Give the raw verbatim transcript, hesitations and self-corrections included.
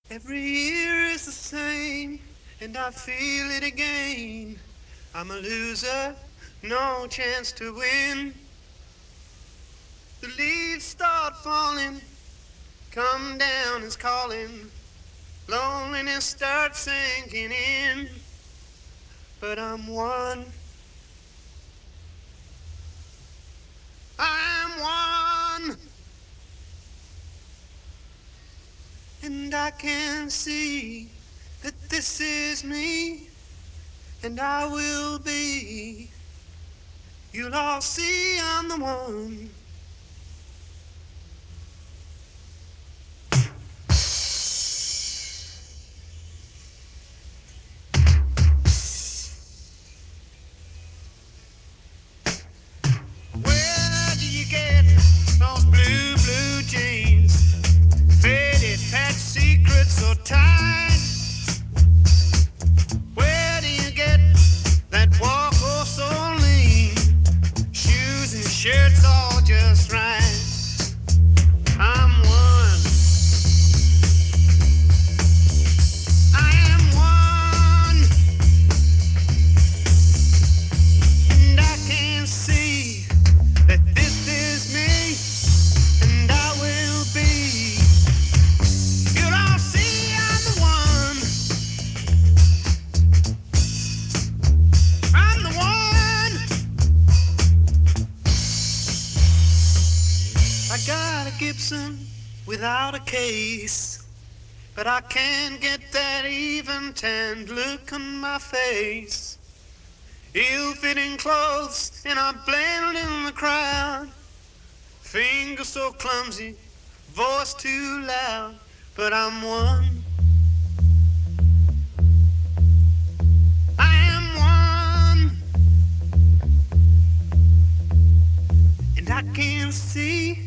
Every year is the same, and I feel it again. I'm a loser, no chance to win. The leaves start falling, come down is calling. Loneliness starts sinking in, but I'm one. I'm one, and I can see that this is me, and I will be. You'll all see I'm the one. Where do you get those blue, blue jeans? Faded patch secrets so tight. Where do you get that walk oh so lean? Shoes and shirts all just right. I'm one. I am one. And I can see that this is me, and I will be. You'll all see I'm the one. I'm the one. I got a Gibson without a case, but I can't get that even tanned look on my face. Ill-fitting clothes, and I blend in the crowd. Fingers so clumsy, voice too loud, but I'm one. I am one, and I can see